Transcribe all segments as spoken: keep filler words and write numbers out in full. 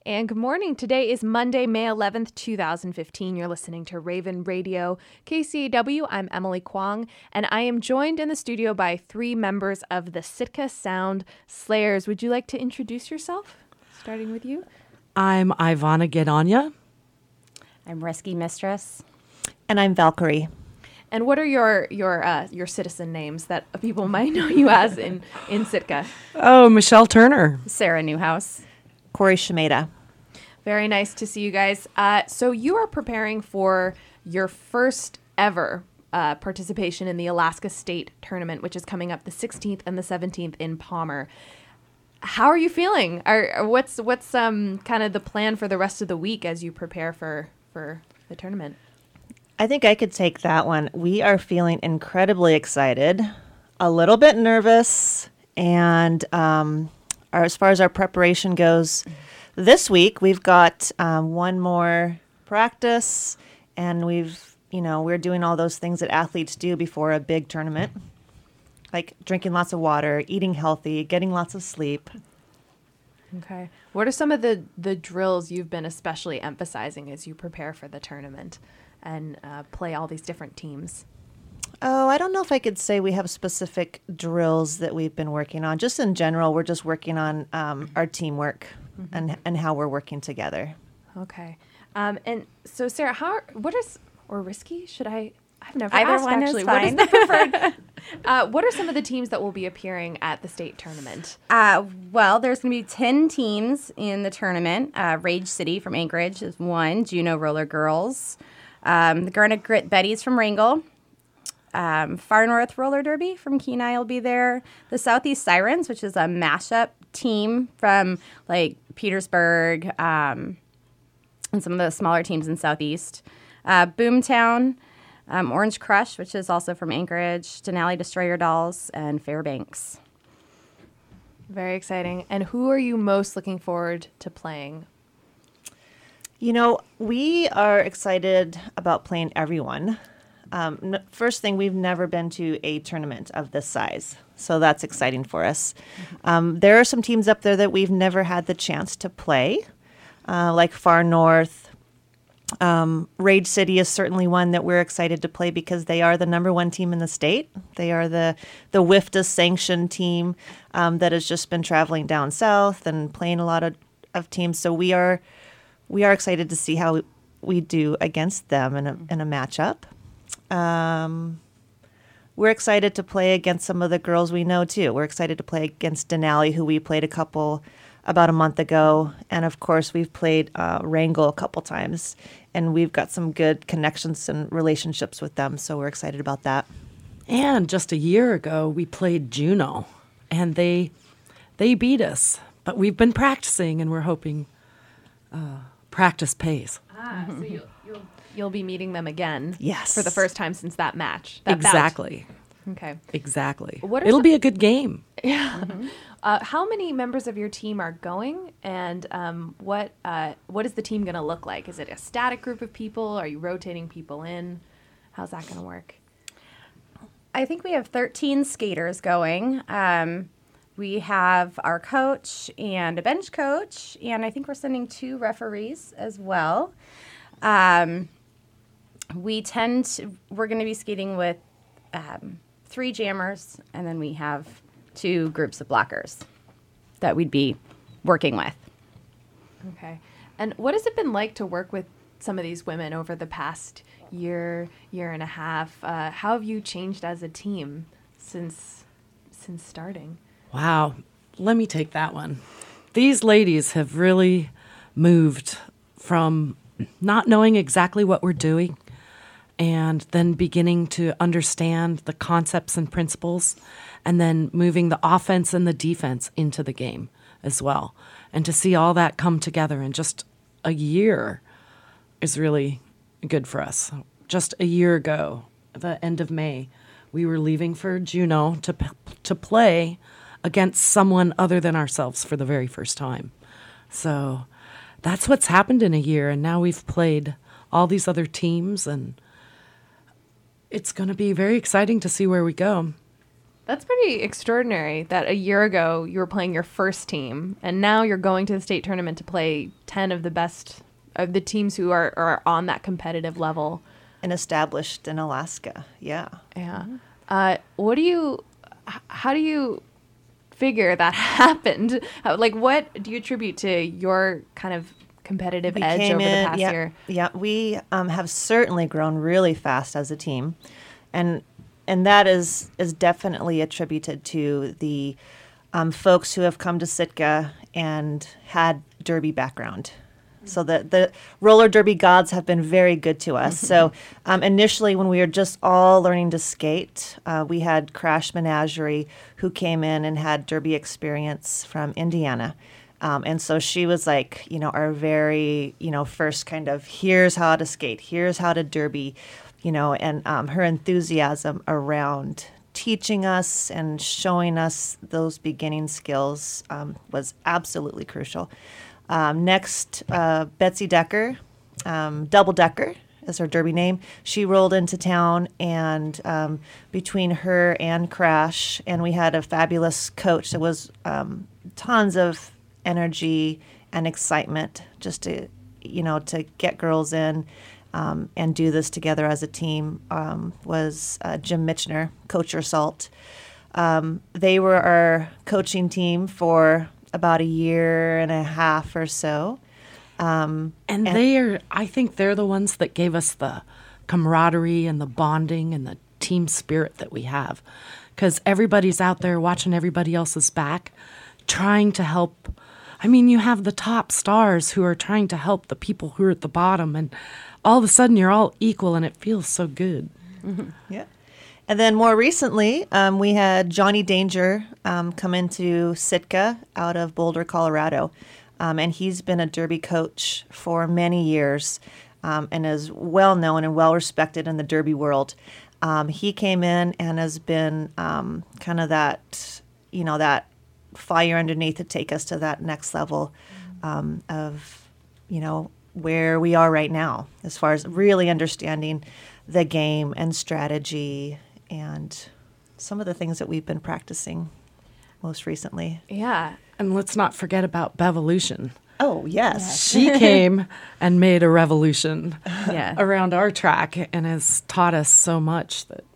And good morning. Today is Monday, May eleventh, two thousand fifteen. You're listening to Raven Radio, K C A W. I'm Emily Kwong, and I am joined in the studio by three members of the Sitka Sound Slayers. Would you like to introduce yourself? Starting with you. I'm Ivana Gedanya. I'm Risky Mistress. And I'm Valkyrie. And what are your your uh, your citizen names that people might know you as in, in Sitka? Oh, Michelle Turner. Sarah Newhouse. Corey Shimeda. Very nice to see you guys. Uh, so you are preparing for your first ever uh, participation in the Alaska State Tournament, which is coming up the sixteenth and the seventeenth in Palmer. How are you feeling? Are what's what's um kind of the plan for the rest of the week as you prepare for for the tournament? I think I could take that one. We are feeling incredibly excited, a little bit nervous, and um, our, as far as our preparation goes, this week we've got um, one more practice, and we've, you know, we're doing all those things that athletes do before a big tournament, like drinking lots of water, eating healthy, getting lots of sleep. Okay. What are some of the, the drills you've been especially emphasizing as you prepare for the tournament and uh, play all these different teams? Oh, I don't know if I could say we have specific drills that we've been working on. Just in general, we're just working on um, our teamwork mm-hmm. and and how we're working together. Okay. Um, and so, Sarah, how what is or Risky? Should I? I've never Either asked one actually. is What is fine. the preferred? uh, what are some of the teams that will be appearing at the state tournament? Uh, well, there's going to be ten teams in the tournament. Uh, Rage City from Anchorage is one. Juneau Roller Girls. Um, the Garnet Grit Betties from Wrangell. Um, Far North Roller Derby from Kenai will be there. The Southeast Sirens, which is a mashup team from like Petersburg um, and some of the smaller teams in Southeast. Uh, Boomtown, um, Orange Crush, which is also from Anchorage. Denali Destroyer Dolls, and Fairbanks. Very exciting. And who are you most looking forward to playing? You know, we are excited about playing everyone. Um, n- first thing, we've never been to a tournament of this size, so that's exciting for us. Mm-hmm. Um, there are some teams up there that we've never had the chance to play, uh, like Far North. Um, Rage City is certainly one that we're excited to play because they are the number one team in the state. They are the, the W I F T A sanctioned team um, that has just been traveling down south and playing a lot of, of teams, so we are... We are excited to see how we do against them in a, in a matchup. Um, we're excited to play against some of the girls we know, too. We're excited to play against Denali, who we played a couple about a month ago. And, of course, we've played uh, Wrangell a couple times. And we've got some good connections and relationships with them, so we're excited about that. And just a year ago, we played Juneau, and they they beat us. But we've been practicing, and we're hoping uh, practice pays. Ah, so you'll, you'll you'll be meeting them again. Yes. For the first time since that match. That Exactly. bout. Okay. Exactly. What are It'll some- be a good game. Yeah. Mm-hmm. Uh, how many members of your team are going, and um, what uh, what is the team going to look like? Is it a static group of people? Are you rotating people in? How's that going to work? I think we have thirteen skaters going. Um, we have our coach and a bench coach, and I think we're sending two referees as well. Um, we tend to, we're going to be skating with um, three jammers, and then we have two groups of blockers that we'd be working with. Okay. And what has it been like to work with some of these women over the past year, year and a half? Uh, how have you changed as a team since since starting? Wow. Let me take that one. These ladies have really moved from not knowing exactly what we're doing and then beginning to understand the concepts and principles and then moving the offense and the defense into the game as well. And to see all that come together in just a year is really good for us. Just a year ago, the end of May, we were leaving for Juneau to to play against someone other than ourselves for the very first time. So that's what's happened in a year, and now we've played all these other teams, and it's going to be very exciting to see where we go. That's pretty extraordinary that a year ago you were playing your first team, and now you're going to the state tournament to play ten of the best of the teams who are, are on that competitive level. And established in Alaska, yeah. Yeah. Uh, what do you, h- how do you figure that happened? How, like, what do you attribute to your kind of competitive We edge came over in, the past yeah, year? Yeah, we um, have certainly grown really fast as a team, and and that is is definitely attributed to the um, folks who have come to Sitka and had derby background. So the, the roller derby gods have been very good to us. So um, initially, when we were just all learning to skate, uh, we had Crash Menagerie, who came in and had derby experience from Indiana. Um, and so she was like, you know, our very, you know, first kind of, here's how to skate, here's how to derby, you know, and um, her enthusiasm around teaching us and showing us those beginning skills um, was absolutely crucial. Um, next, uh, Betsy Decker, um, Double Decker is her derby name. She rolled into town, and um, between her and Crash, and we had a fabulous coach that was um, tons of energy and excitement just to, you know, to get girls in um, and do this together as a team, um, was uh, Jim Mitchner, Coach Salt. Um, they were our coaching team for about a year and a half or so. Um, And, they are, I think they're the ones that gave us the camaraderie and the bonding and the team spirit that we have. Because everybody's out there watching everybody else's back, trying to help. I mean, you have the top stars who are trying to help the people who are at the bottom. And all of a sudden, you're all equal, and it feels so good. Mm-hmm. Yeah. And then more recently, um, we had Johnny Danger um, come into Sitka out of Boulder, Colorado. Um, and he's been a derby coach for many years um, and is well known and well respected in the derby world. Um, he came in and has been um, kind of that, you know, that fire underneath to take us to that next level um, of, you know, where we are right now as far as really understanding the game and strategy and some of the things that we've been practicing most recently. Yeah. And let's not forget about Bevolution. Oh, yes. She came and made a revolution Yeah. around our track and has taught us so much that,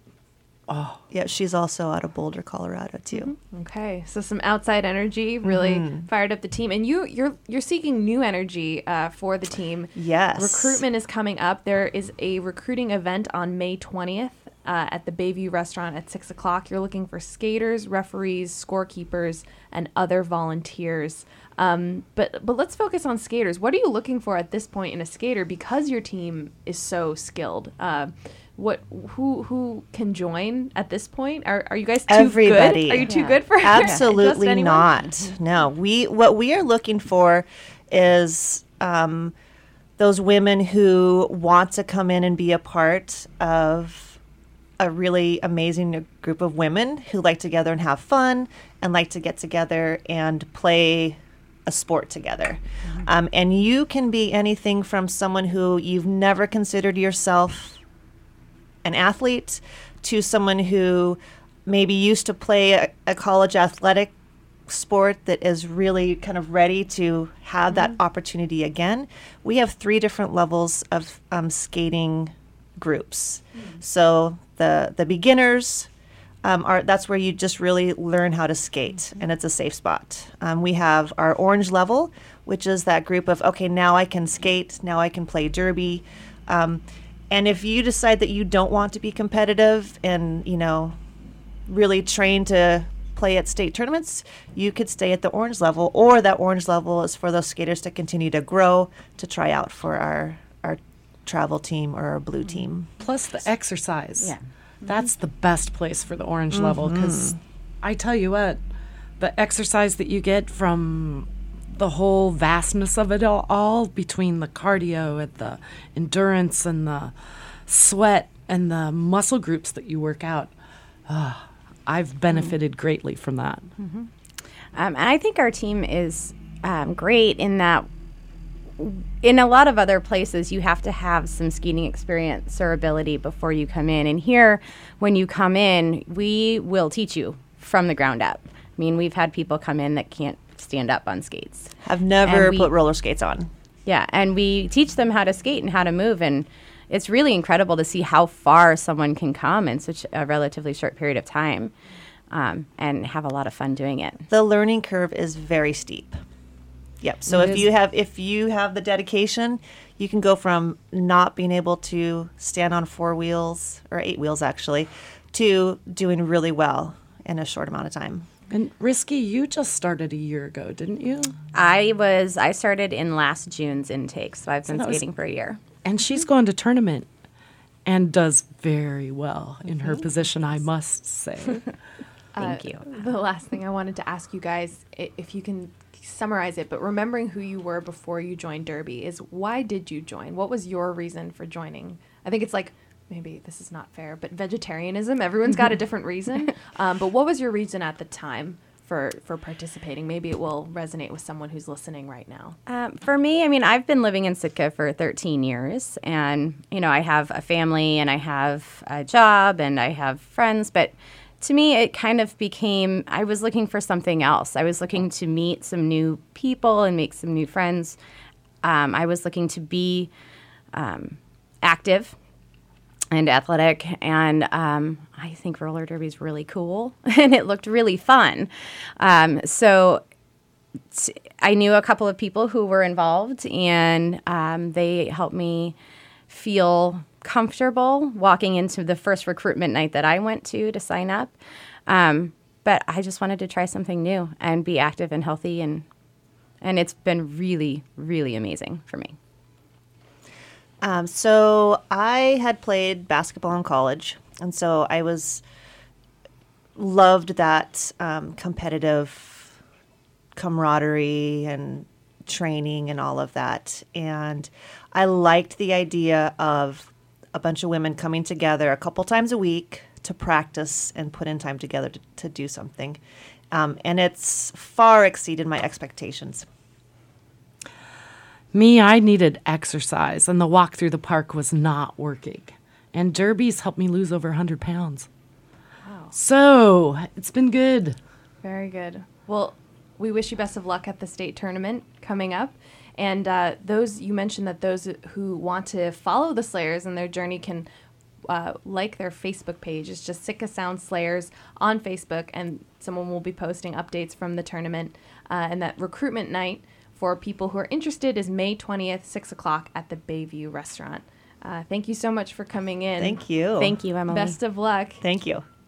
oh. Yeah, she's also out of Boulder, Colorado, too. Okay, so some outside energy really Mm-hmm. fired up the team, and you you're you're seeking new energy uh, for the team. Yes. Recruitment is coming up. There is a recruiting event on May twentieth uh, at the Bayview Restaurant at six o'clock. You're looking for skaters, referees, scorekeepers, and other volunteers. Um, but but let's focus on skaters. What are you looking for at this point in a skater, because your team is so skilled? Uh, What who who can join at this point? Are are you guys too Everybody. good? Are you too Yeah. good for Absolutely just anyone? not. No, we what we are looking for is um, those women who want to come in and be a part of a really amazing group of women who like together and have fun and like to get together and play a sport together. Mm-hmm. Um, and you can be anything from someone who you've never considered yourself an athlete to someone who maybe used to play a, a college athletic sport that is really kind of ready to have that opportunity again. We have three different levels of um, skating groups. So the the beginners um, are that's where you just really learn how to skate, and it's a safe spot. Um, we have our orange level, which is that group of, okay, now I can skate, now I can play derby. Um, And if you decide that you don't want to be competitive and, you know, really train to play at state tournaments, you could stay at the orange level, or that orange level is for those skaters to continue to grow, to try out for our, our travel team or our blue team. Plus the exercise. Yeah. That's the best place for the orange level, because I tell you what, the exercise that you get from the whole vastness of it all, all between the cardio and the endurance and the sweat and the muscle groups that you work out, uh, I've benefited greatly from that. Um, and I think our team is um, great in that in a lot of other places, you have to have some skating experience or ability before you come in. And here, when you come in, we will teach you from the ground up. I mean, we've had people come in that can't stand up on skates. I've never And we- put roller skates on. Yeah, and we teach them how to skate and how to move, and it's really incredible to see how far someone can come in such a relatively short period of time, um, and have a lot of fun doing it. The learning curve is very steep. Yep. So It if is. you have if you have the dedication, you can go from not being able to stand on four wheels or eight wheels actually to doing really well in a short amount of time. And Risky, you just started a year ago, didn't you? I was I started in last June's intake, so I've been that was- skating for a year. And she's going to tournament and does very well in her position, I must say. Thank you. The last thing I wanted to ask you guys, i- if you can summarize it, but remembering who you were before you joined Derby, is why did you join? What was your reason for joining? I think it's like, maybe this is not fair, but vegetarianism, everyone's got a different reason. Um, but what was your reason at the time for, for participating? Maybe it will resonate with someone who's listening right now. Um, for me, I mean, I've been living in Sitka for thirteen years, and, you know, I have a family and I have a job and I have friends, but to me, it kind of became, I was looking for something else. I was looking to meet some new people and make some new friends. Um, I was looking to be um, active and athletic, and um, I think roller derby is really cool, and it looked really fun. Um, so t- I knew a couple of people who were involved, and um, they helped me feel comfortable walking into the first recruitment night that I went to to sign up. Um, but I just wanted to try something new and be active and healthy, and and it's been really, really amazing for me. Um, so I had played basketball in college, and so I was loved that um, competitive camaraderie and training and all of that. And I liked the idea of a bunch of women coming together a couple times a week to practice and put in time together to, to do something. Um, and it's far exceeded my expectations. Me, I needed exercise, and the walk through the park was not working. And Derby's helped me lose over one hundred pounds. Wow. So it's been good. Very good. Well, we wish you best of luck at the state tournament coming up. And uh, those, you mentioned that those who want to follow the Slayers and their journey can uh, like their Facebook page. It's just Sitka Sound Slayers on Facebook, and someone will be posting updates from the tournament. Uh, and that recruitment night for people who are interested is May twentieth, six o'clock at the Bayview Restaurant. Uh, thank you so much for coming in. Thank you. Thank you, Emily. Best of luck. Thank you.